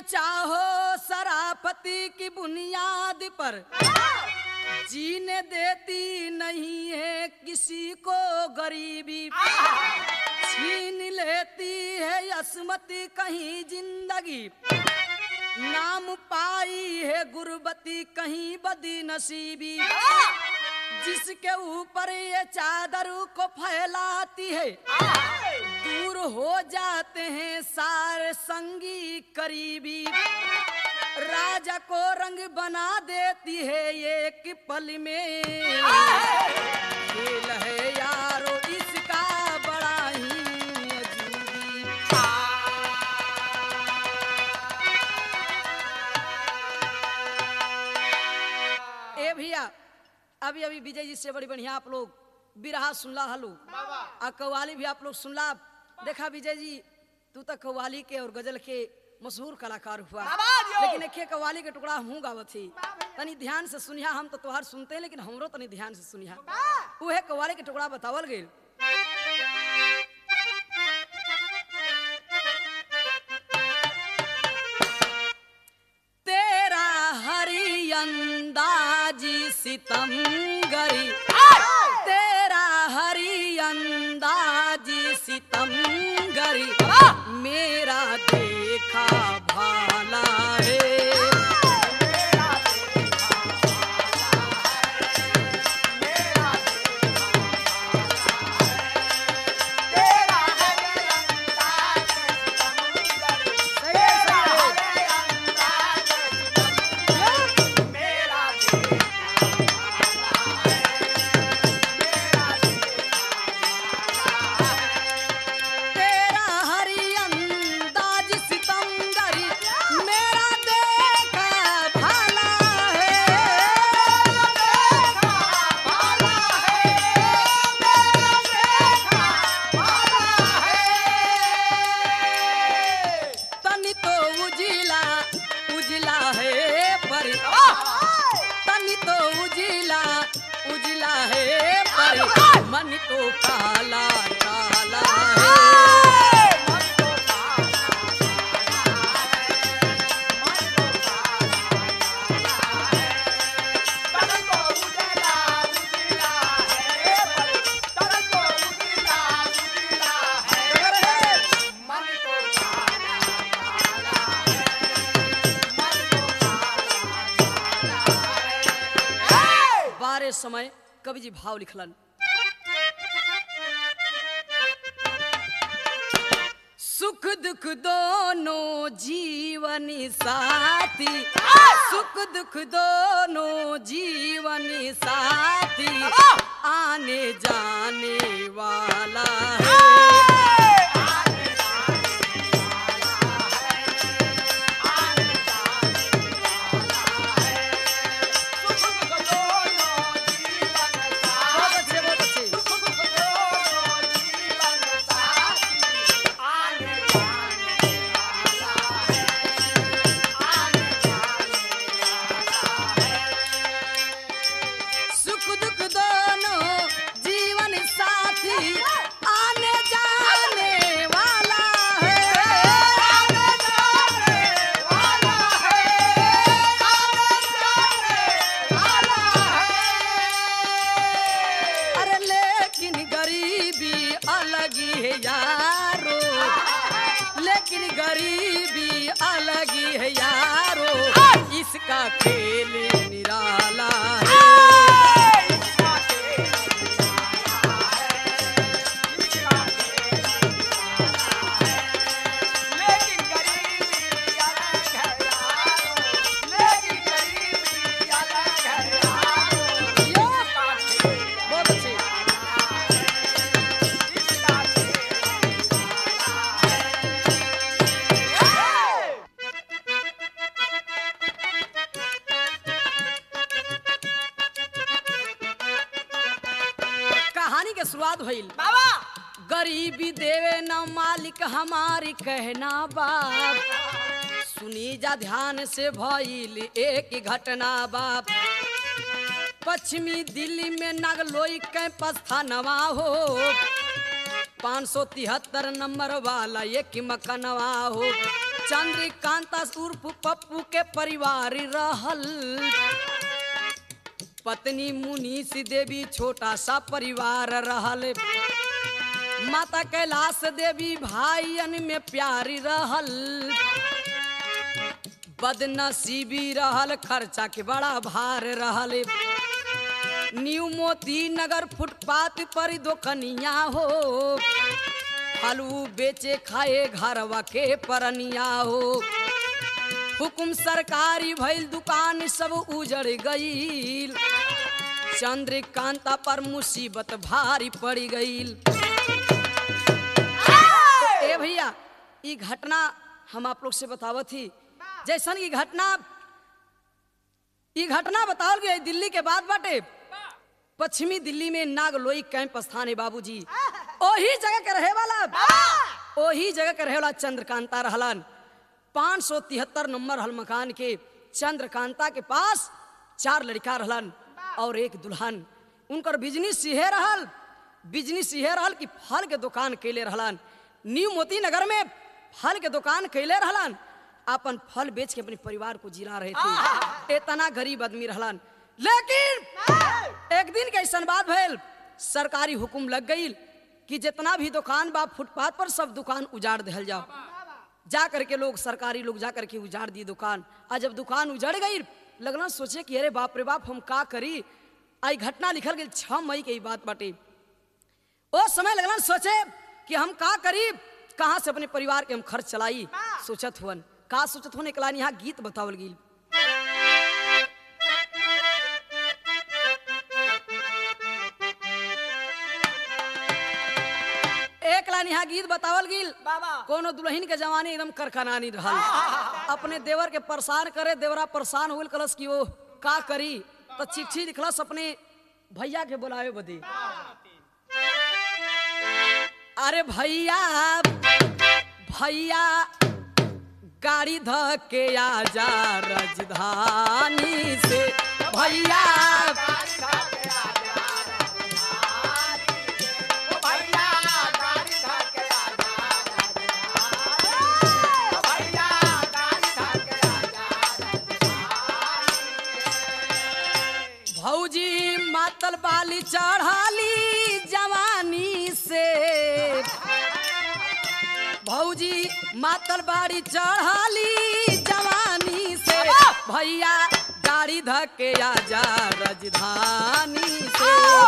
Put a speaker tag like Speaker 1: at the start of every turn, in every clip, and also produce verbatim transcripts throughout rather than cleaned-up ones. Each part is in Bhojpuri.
Speaker 1: चाहो शराफती की बुनियाद पर, जीने देती नहीं है किसी को गरीबी, छीन लेती है असमती कहीं जिंदगी, नाम पाई है गुर्बती कहीं बदी नसीबी, जिसके ऊपर ये चादर को फैलाती है, दूर हो जाते हैं सारे संगी करीबी, राजा को रंग बना देती है एक पल में, खेल है यारो इसका बड़ा ही अजूबी। ए भैया अभी अभी विजय जी से बड़ी बढ़िया आप लोग बिरहा सुनला हलो आ कव्वाली भी आप लोग सुनला। देखा विजय जी तू तो कव्वाली के और गजल के मशहूर कलाकार हुआ, लेकिन एक कव्वाली के टुकड़ा हूँ गावत थी, तनी ध्यान से सुनिया। हम तो तोहार सुनते हैं लेकिन हमरो तनी ध्यान से सुनिया। वह कव्वाली के टुकड़ा बतावल गई। तेरा हरी अंदाजी सितमगरी, तेरा हरी अंदाजी सितमगरी, मेरा देखा भाला है, मेरा देखा भाला है, मेरा देखा भाला है, तेरा हरी अंदाजी सितमगरी, तेरा हरी अंदाजी सितमगरी, मेरा मन तो काला काला है, मन तो काला काला है, मन तो काला काला है, तन को उजला उजला है, तन को उजला उजला है, मन तो काला काला है, मन तो काला काला है। बारे समय कवि जी भाव लिखलन। सुख दुख दोनों जीवनी साथी, सुख दुख दोनों जीवनी साथी, आने जाने वाला है, आने जाने वाला है, आने जाने वाला है, सुख दुख दोनों जीवन साथी, सुख दुख दोनों जीवन साथी, आने जाने वाला है, आने जाने वाला है, सुख दुख दोनों जीवन साथी, आने जाने वाला है, आने जाने वाला है, आने जाने वाला है। अरे लेकिन गरीबी अलग ही है यारो, लेकिन गरीबी अलग ही है यारो, इसका खेल निराला है, इसका खेल निराला है, इसका खेल निराला है, लेकिन गरीबी अलग है यारो, लेकिन गरीबी अलग है यारो, इसका खेल बहुत अच्छी, इसका खेल कहानी के शुरुआत भइल। गरीबी देवे न मालिक हमारी कहना बाप, सुनी जा ध्यान से भइल एक घटना बाप। पश्चिमी दिल्ली में नागलोई कैंपस था नवा हो, पाँच सौ तिहत्तर नंबर वाला एक मकनवा हो। चंद्रकांता उर्फ पप्पू के परिवार रहल। पत्नी मुनीष देवी छोटा सा परिवार रहल। माता कैलाश देवी भाईयन में प्यारी रहल। बदनसीबी रहल, खर्चा के बड़ा भार रहल। न्यू मोती नगर फुटपाथ पर दुकनिया हो। फलू बेचे खाए घरवा के परनिया हो। हुकुम सरकारी भइल दुकान सब उजड़ गईल। चंद्रकांता पर मुसीबत भारी पड़ गईल। ए भैया ये घटना हम आप लोग से बतावत थी। जैसन की घटना ये घटना बतावल गई दिल्ली के बाद बाटे। पश्चिमी दिल्ली में नागलोई कैंप स्थान है बाबूजी। ओही जगह के रहे वाला ओही जगह के रहे वाला चंद्रकांता रहलन। पाँच सौ तिहत्तर नंबर हल मकान के चंद्रकांता के पास चार लड़का रहलन और एक दुल्हन। उनकर बिजनेस यह रहल बिजनेस यह रहल कि फल के दुकान कैले रहलन। न्यू मोती नगर में फल के दुकान कैले रहलन। अपन फल बेच के अपने परिवार को जिला रहे थे। इतना गरीब आदमी रहलन। लेकिन एक दिन के ऐसा बात भइल, सरकारी हुकुम लग गई कि जितना भी दुकान बा फुटपाथ पर सब दुकान उजाड़ दिहल जाओ। जा करके लोग सरकारी लोग जा करके उजाड़ दी दुकान। आज जब दुकान उजड़ गई लगना सोचे कि अरे बाप रे बाप हम का करी। आई घटना लिखल गई छह मई के बात बाटे। उस समय लगना सोचे कि हम का करी, कहाँ से अपने परिवार के हम खर्च चलाई। सोचत हुन का सोचत होने के यहाँ गीत बतावल गई। एक लाइन यहाँ गीत बतावल गिल। कोनो दुल्हन के जवानी एकदम करखनानी रहल। अपने देवर के परेशान करे, देवरा परेशान हुल कलस कि वो का करी तो चिट्ठी लिखलस अपने भैया के बुलावे बदे। अरे भैया भैया गाड़ी ध के आजा राजधानी से। भैया भौजी मातल बाली चढ़ाली जवानी से। भौजी मातल बाड़ी चढ़ाली जवानी से। भैया गाड़ी धके आजा राजधानी से।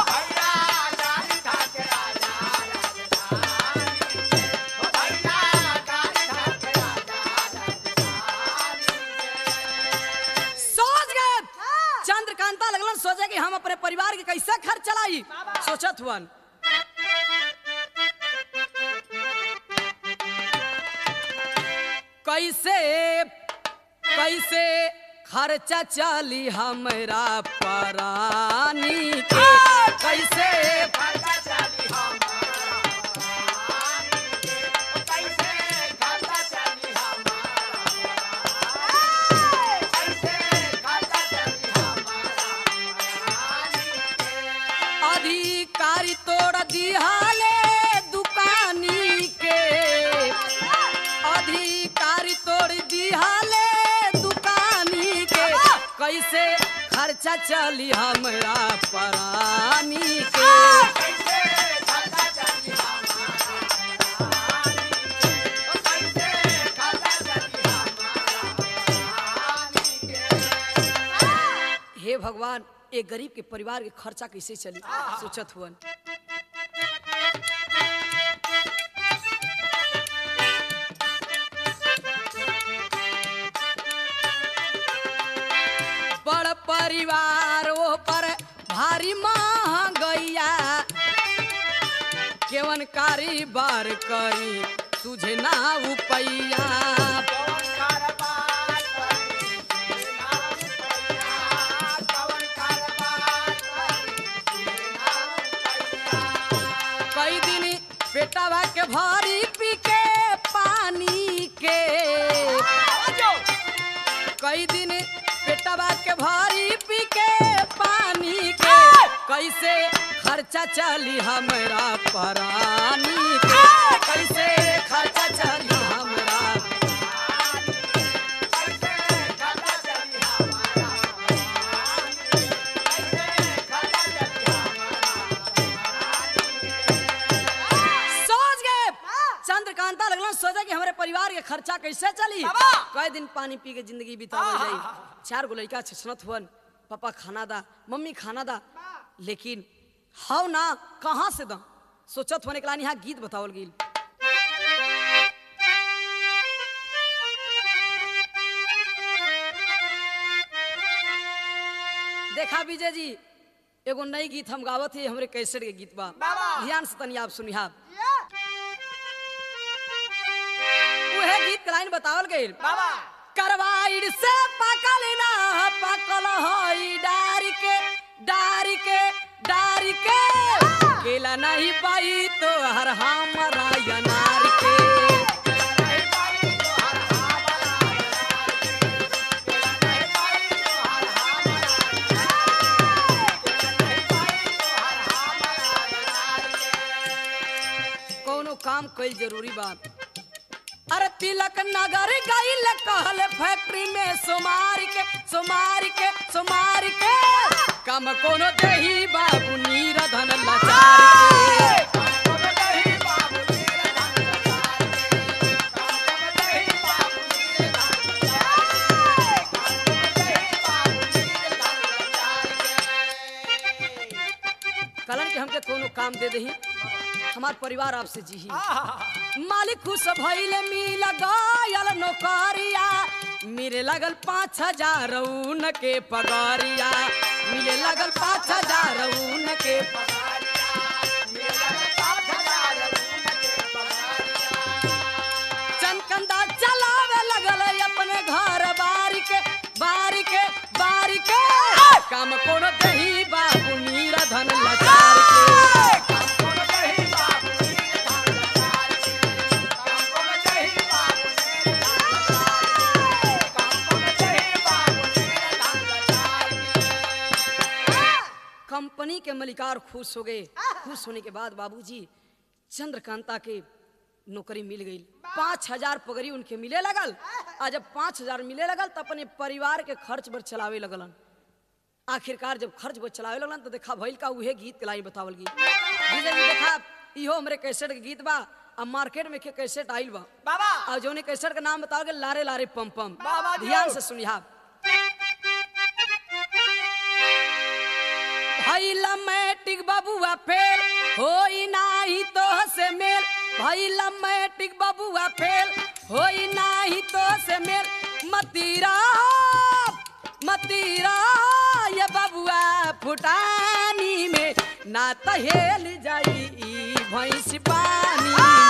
Speaker 1: चंद्रकांता लगलन सोचे कि हम अपने परिवार के कैसे खर्च चलाई। सोचत हुन कैसे कैसे खर्चा चली हमरा परानी के। कैसे खर्चा चली अधिकारी तोड़ दिहाले दुकानी के। अधिकारी तोड़ दिहाले दुकानी के। कैसे खर्चा चली हमरा परानी के। हे भगवान एक गरीब के परिवार के खर्चा कैसे चली। सोचत हुन बड़ परिवार ओ पर भारी महंगैया। केवन कारीबार करी तुझे ना उपैया। कई दिन पेटवा के भारी पी के पानी के। कई दिन पेटवा के भारी पी के पानी के। कैसे खर्चा चली हमरा परानी के कैसे खर्चा चली हमरा सोच गए चंद्रकांता लगलन सोचा कि हमारे परिवार के खर्चा कैसे चली कई दिन पानी पी के जिंदगी बितावल जाई चार गो लड़का छछनत हुवन पापा खाना दा मम्मी खाना दा लेकिन हाउ ना कहाँ से दा सोचत होने के लानी यहाँ गीत बतावल गई देखा विजय जी एगो नई गीत हम गावत है हमरे कैसेट के गीत बा ध्यान से तनी आप सुनिहा उहे गीत के लाइन बतावल गई करवाइड से पकल ना पकल होई डारी के डारी के डारी के केला नहीं पाई तो हर हमरा अनार के कोनो काम कईल जरूरी बात अरे तिलक नगर गईल कहल फैक्ट्री में सोमार के सोमार के सोमार के कम कोनो दही बाबू नीरधन लाचार के कलन के हमके कोनो काम दे दही हमार परिवार आपसे जी मालिक खुश भइले मिल गयल नौकरिया मिले लगल पाँच हजार ऊन के पगारिया मिले लगल पाँच हजार ऊन के चनकंदा चलावे लगल अपने घर बारी के बारी के बारी के काम कोनो दही बाबू नीरधन लाचार के कंपनी के मलिकार खुश हो गए खुश होने के बाद बाबूजी चंद्रकांता के नौकरी मिल गई पाँच हजार पगड़ी उनके मिले लगल आ जब पाँच हजार मिले लगल तो अपने परिवार के खर्च बर चलावे लगलन आखिरकार जब खर्च बर चलावे लगलन तो देखा भइल का उहे गीत के लाई बतावल गई देखा इहो हमरे कैसेट के गीत बा अब मार्केट में के कैसेट आइल बा बाबा और जौने कैसेट का नाम बताओगे लारे लारे पम पम ध्यान से सुनिहा भइला मैट्रिक बबुआ फेल होई नाही तो से मेल भइला मैट्रिक बबुआ फेल होई नाही तो से मेल मतीरा मतीरा ये बबुआ फुटानी में ना तो हेल जाई भैंस पानी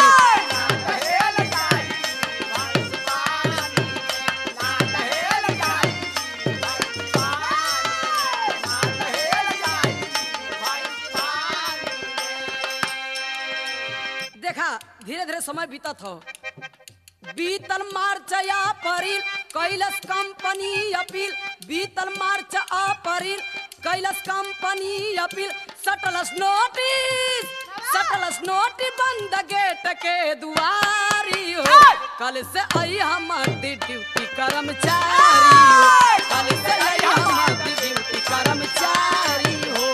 Speaker 1: धीरे धीरे समय बीतत हो बीतल मार्च अप्रैल कैलस कंपनी अपील बीतल मार्च अप्रैल कैलस कंपनी अपील सटलस नोटिस सटलस नोटिस बंद गेट के दुआरी हो कल से आई हमार ड्यूटी कर्मचारी हो कल से आई हमार ड्यूटी कर्मचारी हो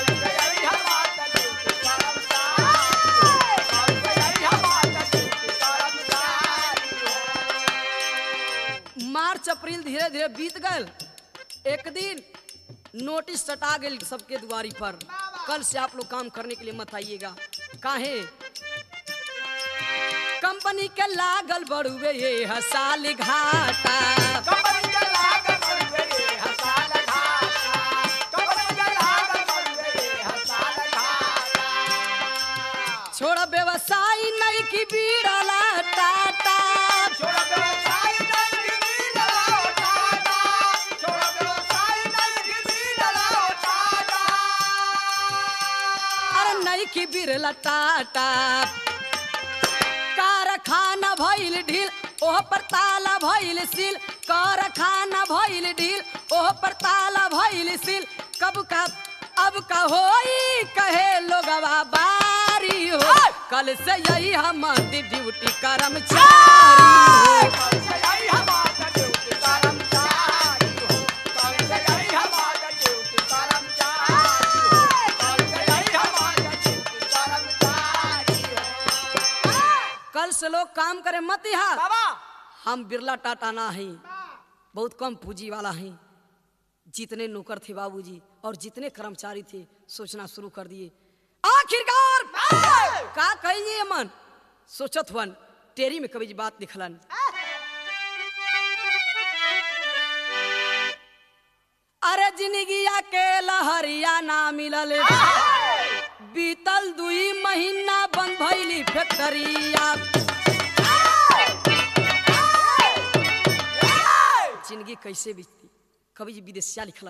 Speaker 1: मार्च अप्रैल धीरे धीरे बीत गए एक दिन नोटिस सटा गई सबके दुआरी पर कल से आप लोग काम करने के लिए मत आइएगा काहे कंपनी के लागल बड़ुए ये हसाल घाटा कंपनी के लागल बड़ुए ये हसाल घाटा कंपनी के लागल बड़ुए ये हसाल घाटा छोड़ व्यवसाय नहीं की बीड़ला टाटा छोड़ व्यवसाय की बिरला टाटा कारखाना भइल ढील ओह पर ताला भइल सील कारखाना भइल ढील ओह पर ताला भइल सील कब का अब कहोई कहे लोगवा बारी हो कल से यही हमारी ड्यूटी कर्मचारी हो कल से लोग काम करे मत यहाँ हम बिरला टाटा ना हैं बहुत कम पूंजी वाला हैं जितने नौकर थे बाबूजी और जितने कर्मचारी थे सोचना शुरू कर दिए आखिरकार का कहिए मन सोचत हुन टेरी में कभी बात निकलन अरे जिंदगिया के लहरिया ना मिलल बीतल दुई महीना बंद भइली फैक्टरिया जिंदगी कैसे बीतती कभी जी विदेशिया लिखलन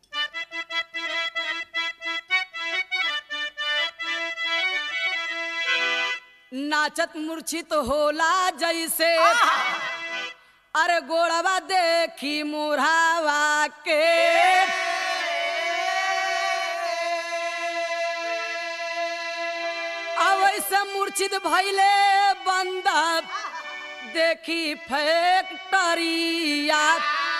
Speaker 1: नाचत मूर्छित होला जैसे अरे गोड़वा देखी मुरावा के अवैसे मूर्छित भइले बंदा देखी फैक्टरिया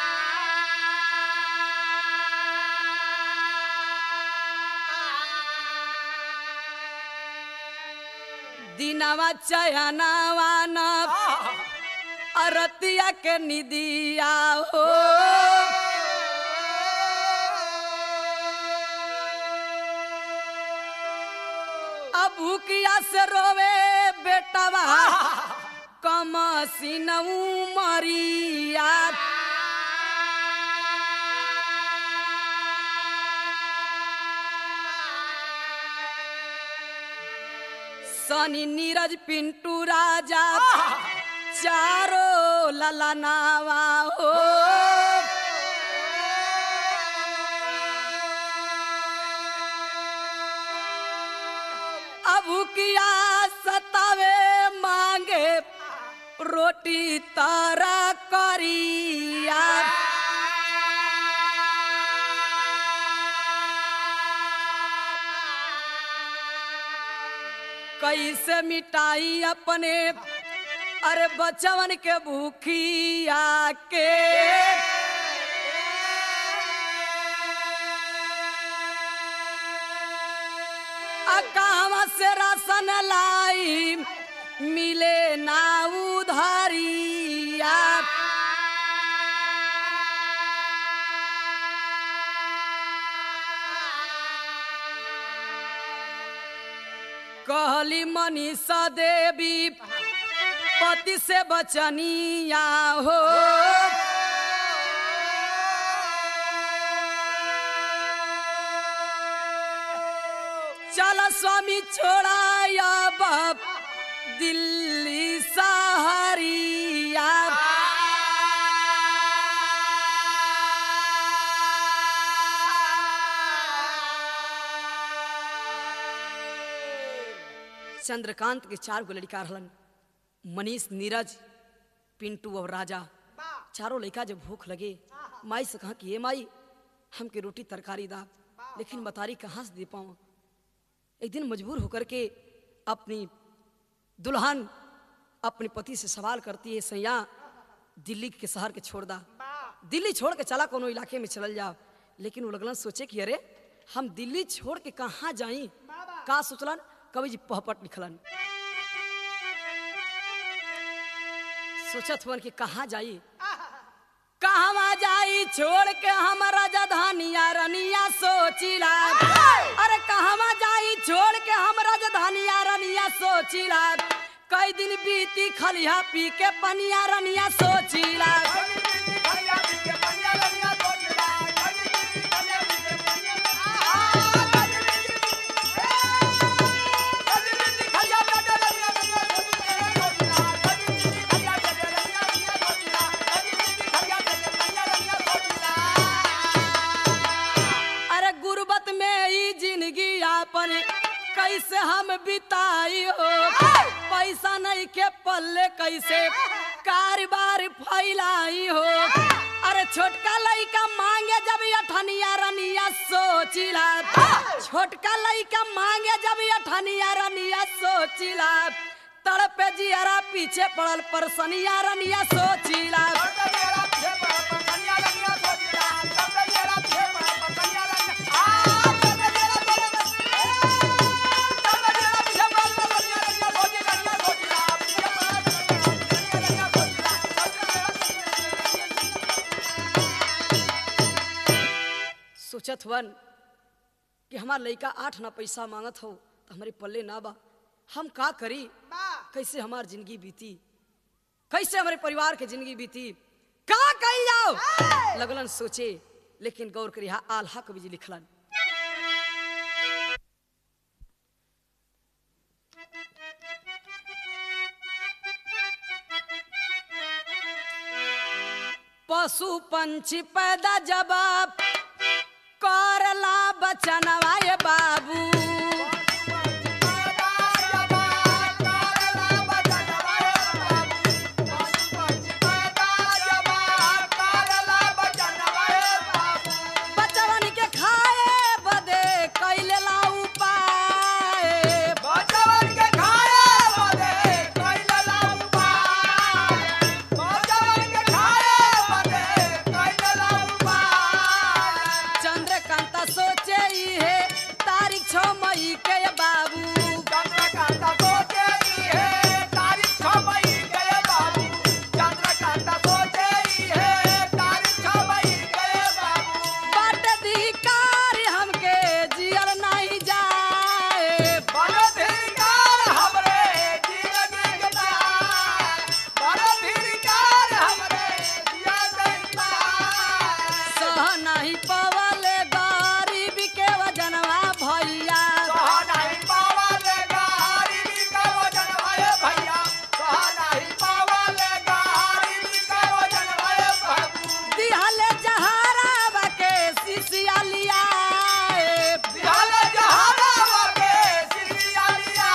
Speaker 1: दिनवा चयनावा न अरतिया के निदिया हो अब भूकिया से रोवे बेटवा कम सिनऊ मरिया सनी नीरज पिंटू राजा चारो ललनावा हो अब किया सतावे मांगे रोटी तारा करिया कैसे मिटाई अपने अरे बचवन के भूखिया के अकावा से राशन लाई मिले ना उधारिया कहली मनीषा देवी पति से बचनिया हो चल स्वामी छोड़ाया बाप दिल्ली सहारिया चंद्रकांत के चार गो लड़का रहलन मनीष नीरज पिंटू और राजा चारों लड़का जब भूख लगे माई से कहा कि ये माई हमके रोटी तरकारी दा लेकिन बतारी कहाँ से दे पाऊँ एक दिन मजबूर होकर के अपनी दुल्हन अपने पति से सवाल करती है सैया दिल्ली के शहर के छोड़ दा दिल्ली छोड़ के चला कोनो इलाके में चल जा लेकिन वो लगलन सोचे कि अरे हम दिल्ली छोड़ के कहाँ जाई का सोचलन कवि जी पहपट लिखलन सोचत हुआ कि कहाँ जाई कहाँ जाई छोड़ के हम राजधानिया रनिया सोचिला अरे कहाँ जाई छोड़ के हम राजधानिया रनिया सोचिला कई दिन बीती खलिया पी के पनिया रनिया सोचिला कैसे हम बिताई हो पैसा नहीं के पल्ले कैसे कारोबार फैलाई हो अरे छोटका लइका मांगे जब अठनिया रनिया सोचिला छोटका लइका मांगे जब अठनिया रनिया सोचिला तड़पे जियरा पीछे पड़ल परसनिया रनिया सोचिला सोचत हुवन कि हमार लइका आठ ना पैसा मांगत हो तो हमारे पल्ले ना बा हम का करी कैसे हमार जिंदगी बीती कैसे हमारे परिवार के जिंदगी बीती का कही जाओ लगलन सोचे लेकिन गौर करी हा आल्हा कवि जी लिखलन पशु पंछी पैदा जवाब करला बचनवा ये बाबू बचवन के खाए बदे कैले ला उपाय
Speaker 2: बचवन के खाए बदे कैले ला उपाय बचवन के खाए बदे कैले ला उपाय
Speaker 1: चंद्रकांता सोचे ही है तारीख छह मई के बाबू
Speaker 2: चंद्रकांता सोचे ही है तारीख छह मई के बाबू चंद्रकांता सोचे ही है तारीख छह मई के बाबू
Speaker 1: बाट अधिकार हमके जियल नहीं जाए
Speaker 2: बलधिकार हमरे जिंदगी के पार बलधिकार हमरे जिंदगी के पार
Speaker 1: सह नहीं पवले गरीब के वजनवा भैया
Speaker 2: सह नहीं पावले गरीबी का वजन भये भैया सह नहीं पावले गरीबी का वजन भये बाबू
Speaker 1: दिहले जहरावा के सिसिया लिया
Speaker 2: दिहल जहरावा के सिसिया लिया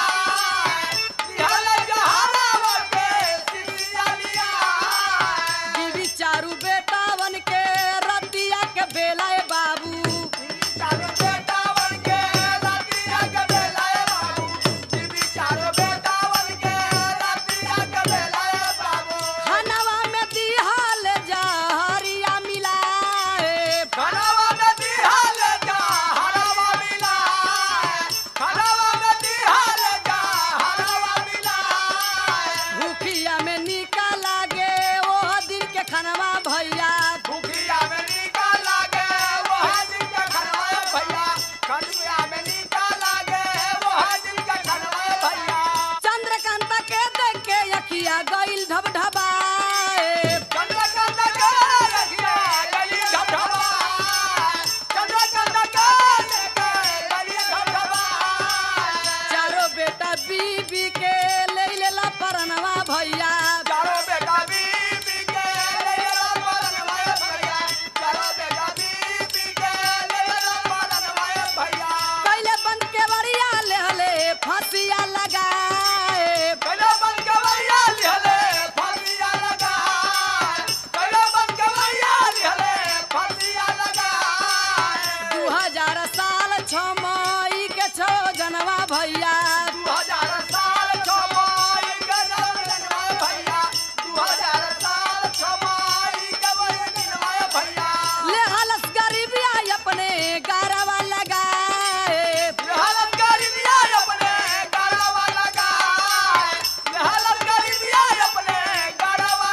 Speaker 2: दिहल जहरावा के सिसिया लिया
Speaker 1: बीवी चारू बेटावन के रतिया के बेला बाबू
Speaker 2: चारो बेटा बन के रातिया के बेलाए बाबू बीबी चारो बेटा बन के रातिया के बेलाए बाबू
Speaker 1: हनवा में दिहले जहरिया मिलाए
Speaker 2: खनवा में दिहाल जा हरवा मिलाए खनवा में दिहाल जा हरवा मिलाए
Speaker 1: भूखिया में निका लागे वो दिन के खनवा भैया
Speaker 2: भूखिया में निकाल लागे वो हाजिर के खनवाए भैया खनवा में निकाल लागे वो हाजिर के खनवाए भैया
Speaker 1: चंद्रकांता के देख के अखिया गइल ढबढबाए
Speaker 2: चंद्रकांता के रखिया गली ढबढबा चंद्रकांता के लेके गली ढबढबा
Speaker 1: चारों बेटा बीबी के ले लेला परनवा भैया
Speaker 2: चारो बेटा बीबी के ले ला पालन वाए भैया चारो बेटा बीबी के ले ला पालन वाए भैया
Speaker 1: कैले बंद के बड़िया ले हले फांसिया लगाए
Speaker 2: कलो बन के भैया लिहले फांसिया लगा कलो बन के भैया लिहले फांसिया लगा
Speaker 1: दू हजार साल छ मई के छो जनवा भैया
Speaker 2: दू हजार साल छमाई के जनवाए भैया दू हजार साल छमाई के जनवाए भैया
Speaker 1: ले हलस गरीबिया अपने गारवा लगाए
Speaker 2: हालत गरीबिया अपने गाड़वा लगाए हालत गरीबिया अपने गाड़वा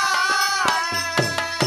Speaker 2: लगाए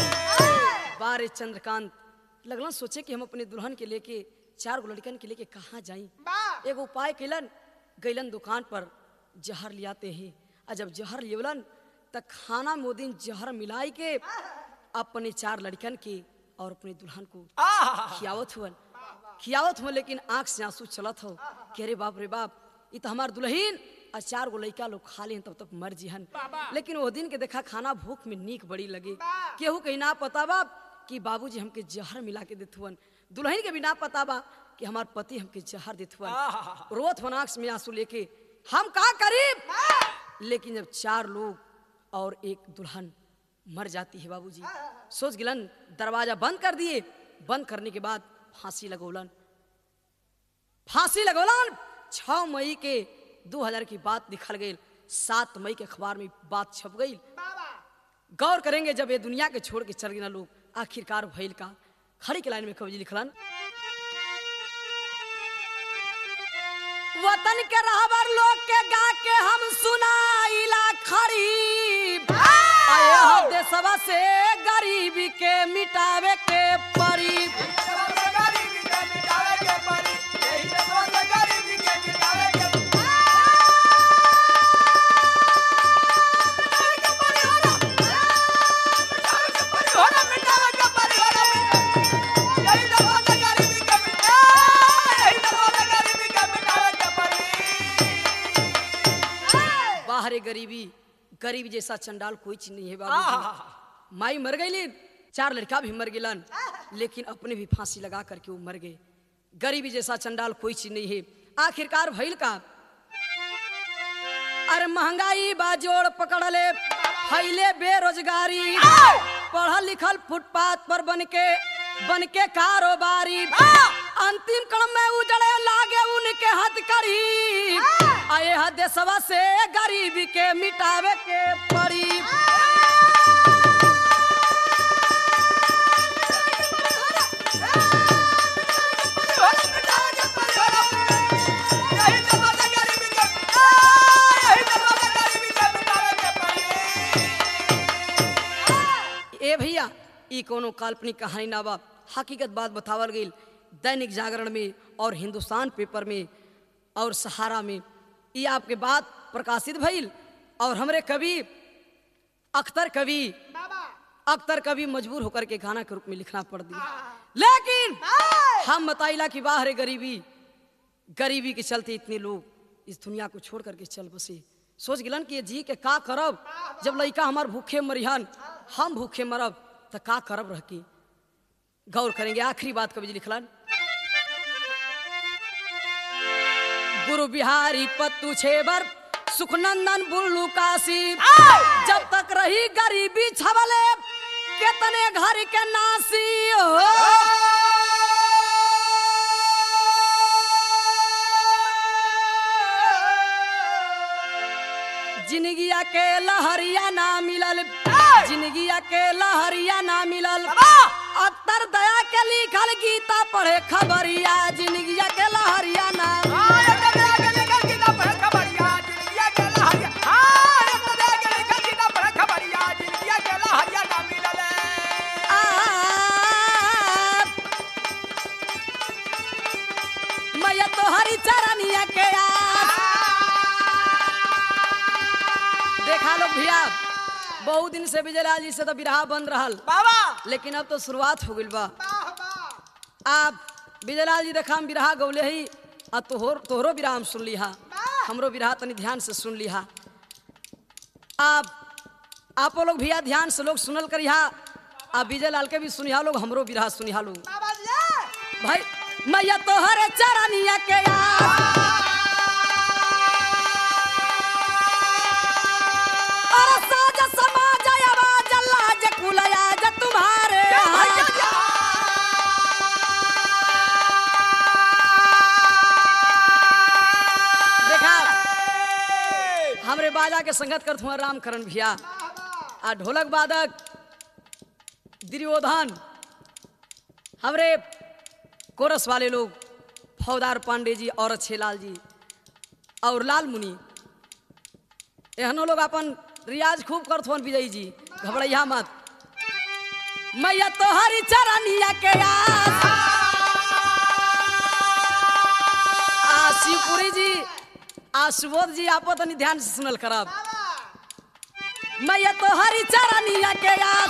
Speaker 1: बारे चंद्रकांत लगलन सोचे कि हम अपने दुल्हन के लेके चार गो लड़कन के लेके कहाँ जाई एगो उपाय कैलन गैलन दुकान पर जहर लियाते हैं और जब जहर लेवलन त खाना में वो दिन जहर मिलाई के अपने चार लड़कन के और अपने दुल्हन को खियावत हुवन खियावत हुवन लेकिन आंख से आंसू चलत हो कि अरे बाप रे बाप ये तो हमार दुल्हन और चार गो लड़का लोग खा लें तब तक मर जिहन लेकिन वो दिन के देखा खाना भूख में नीक बड़ी लगे केहू कहीं ना पता बाप कि बाबूजी हमके जहर मिला के देथुवन दुल्हन के भी ना पता बा कि हमार पति हमके जहर देथुवन रोत हुवन आंख में आंसू लेके हम का करीब लेकिन जब चार लोग और एक दुल्हन मर जाती है बाबूजी। सोच गिलन, दरवाजा बंद कर दिए। बंद करने के बाद फांसी लगोलन। फांसी लगोलन छह मई के दो हजार की बात लिखल गई। सात मई के अखबार में बात छप गई। गौर करेंगे, जब ये दुनिया के छोड़ के चल गए ना लोग, आखिरकार भइल का। खड़ी के लाइन में कवि जी लिखलन, वतन के रहबर लोग के गा के हम सुनाइला खड़ी, आए हो देशवा से गरीबी के मिटावे के परी। बाहर गरीबी, गरीब जैसा चंडाल कोई चीज नहीं है बाबू। माई मर गई, चार लड़का भी मर गिलन, लेकिन अपने भी फांसी लगा करके वो मर गए। गरीबी जैसा चंडाल कोई चीज नहीं है। आखिरकार भइल का, अरे महंगाई बाजोड़ पकड़ ले, फैले बेरोजगारी, पढ़ल लिखल फुटपाथ पर बन के बन के कारोबारी, अंतिम कण में उजड़े लागे उनके हथकड़ी, आए ह देशवा से गरीबी के मिटावे के पड़ी। ए भैया, ई कोनो काल्पनिक कहानी ना बा, हकीकत बात बतावल गई। दैनिक जागरण में और हिंदुस्तान पेपर में और सहारा में ये आपके बात प्रकाशित भइल। और हमरे कवि अख्तर कवि अख्तर कवि मजबूर होकर के गाना के रूप में लिखना पड़ दिया। लेकिन हम बताइला कि बाहर गरीबी, गरीबी के चलते इतने लोग इस दुनिया को छोड़ करके चल बसे। सोच गिलन कि ये जी के का करब, जब लड़का हमार भूखे मरिहन, हम भूखे मरब, तो का करब रह के। गौर करेंगे, आखिरी बात कवि जी लिखलन, गुरु बिहारी पत्तू छेबर सुखनंदन बुल्लू काशी, जब तक रही गरीबी छवले कितने घर के नासी हो। जिंदगिया के लहरिया ना मिलल, जिंदगिया के लहरिया ना मिलल, अख्तर दया के लिखल गीता पढ़े खबरिया, जिंदगिया के लहरिया ना मैया तो हरी चरनिया के यार। देखा लोग भैया, बहुत दिन से विजयलाल जी से तो बिरहा बन रहल बाबा, लेकिन अब तो शुरुआत हो गई बा। आप विजयलाल जी देखा हम बिरहा गौले ही, आ तोहर तोहरो बिरहा हम सुन लिहा, हमरो बिरहा तनी ध्यान से सुन लिहा। आप आप लोग भैया ध्यान से लोग सुनल करिहा, आप विजयलाल के भी सुनिहा लोग, हमरो बिरहा सुनिहा लोग। भाई मैया तोहरे चरनिया के यार, तुम्हारे देखा हमरे बाजा के संगत करत हुआ रामकरण भैया, आ ढोलक वादक दुर्योधन, हमरे कोरस वाले लोग फौदार पांडे जी और अच्छेलाल जी और लाल मुनि, एहनो लोग अपन रियाज खूब करत हुआ। विजय जी घबराइया मत, मैया तोहरी चरनिया के यार, शिवपुरी जी आ सुबोध जी आप तनी ध्यान से सुनल करब। मैया तोहरी चरनिया के यार,